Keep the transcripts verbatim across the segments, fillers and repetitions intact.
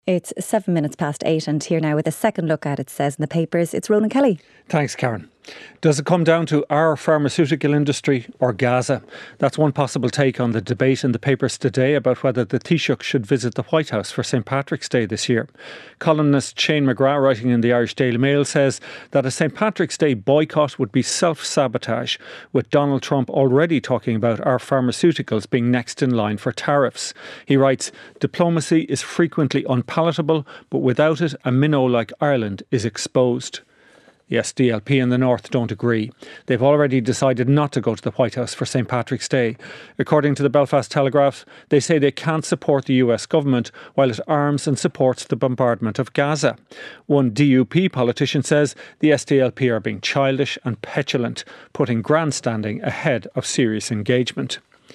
It's seven minutes past eight, and here now with a second look at it says in the papers, it's Ronan Kelly. Thanks, Karen. Does it come down to our pharmaceutical industry or Gaza? That's one possible take on the debate in the papers today about whether the Taoiseach should visit the White House for Saint Patrick's Day this year. Columnist Shane McGrath, writing in the Irish Daily Mail, says that a Saint Patrick's Day boycott would be self-sabotage, with Donald Trump already talking about our pharmaceuticals being next in line for tariffs. He writes, "Diplomacy is frequently unpalatable, but without it, a minnow like Ireland is exposed." The S D L P in the North don't agree. They've already decided not to go to the White House for Saint Patrick's Day. According to the Belfast Telegraph, they say they can't support the U S government while it arms and supports the bombardment of Gaza. One D U P politician says the S D L P are being childish and petulant, putting grandstanding ahead of serious engagement.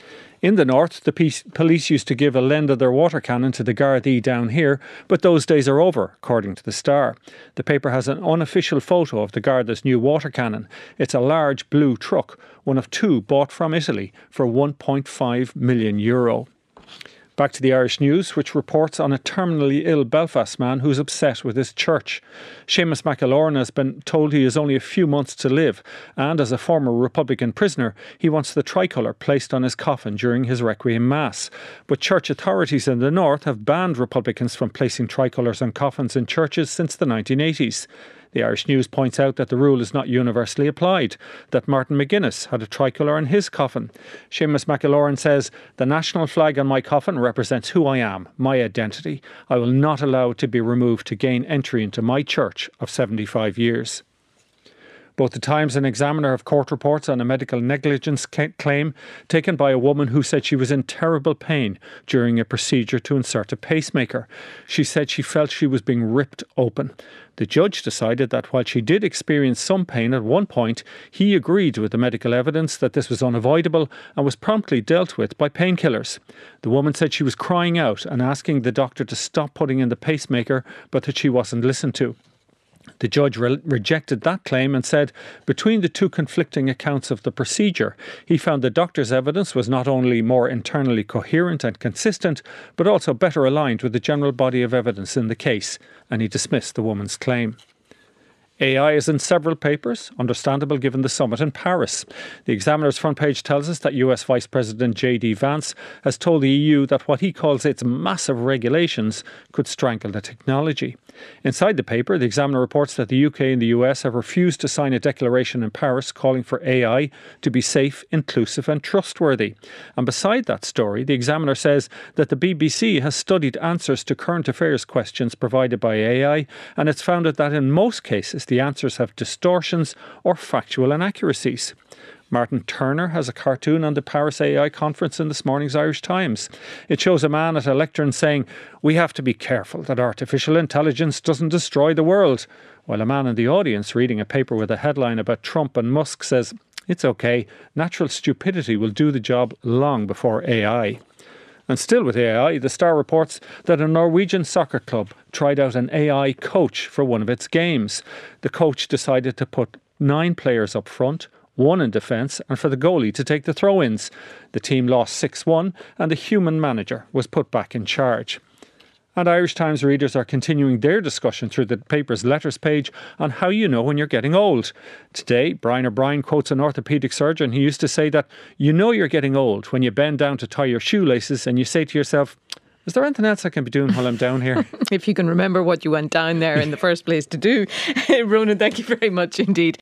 In the north, the police used to give a lend of their water cannon to the Gardaí down here, but those days are over, according to the Star. The paper has an unofficial photo of the Garda's new water cannon. It's a large blue truck, one of two bought from Italy for one point five million euro. Back to the Irish News, which reports on a terminally ill Belfast man who's upset with his church. Seamus McAloran has been told he has only a few months to live, and as a former Republican prisoner, he wants the tricolour placed on his coffin during his Requiem Mass. But church authorities in the north have banned Republicans from placing tricolours on coffins in churches since the nineteen eighties. The Irish News points out that the rule is not universally applied, that Martin McGuinness had a tricolour on his coffin. Seamus McAloran says, "The national flag on my coffin represents who I am, my identity. I will not allow it to be removed to gain entry into my church of seventy-five years." Both the Times and Examiner have court reports on a medical negligence claim taken by a woman who said she was in terrible pain during a procedure to insert a pacemaker. She said she felt she was being ripped open. The judge decided that while she did experience some pain at one point, he agreed with the medical evidence that this was unavoidable and was promptly dealt with by painkillers. The woman said she was crying out and asking the doctor to stop putting in the pacemaker, but that she wasn't listened to. The judge re- rejected that claim and said, between the two conflicting accounts of the procedure, he found the doctor's evidence was not only more internally coherent and consistent, but also better aligned with the general body of evidence in the case, and he dismissed the woman's claim. A I is in several papers, understandable given the summit in Paris. The Examiner's front page tells us that U S Vice President J D Vance has told the E U that what he calls its massive regulations could strangle the technology. Inside the paper, the Examiner reports that the U K and the U S have refused to sign a declaration in Paris calling for A I to be safe, inclusive and trustworthy. And beside that story, the Examiner says that the B B C has studied answers to current affairs questions provided by A I, and it's found that in most cases the answers have distortions or factual inaccuracies. Martin Turner has a cartoon on the Paris A I conference in this morning's Irish Times. It shows a man at a lectern saying, "We have to be careful that artificial intelligence doesn't destroy the world," while a man in the audience reading a paper with a headline about Trump and Musk says, "It's okay, natural stupidity will do the job long before A I." And still with A I, the Star reports that a Norwegian soccer club tried out an A I coach for one of its games. The coach decided to put nine players up front, one in defence, and for the goalie to take the throw-ins. The team lost six one and the human manager was put back in charge. And Irish Times readers are continuing their discussion through the paper's letters page on how you know when you're getting old. Today, Brian O'Brien quotes an orthopaedic surgeon who used to say that you know you're getting old when you bend down to tie your shoelaces and you say to yourself, is there anything else I can be doing while I'm down here? If you can remember what you went down there in the first place to do. Ronan, thank you very much indeed.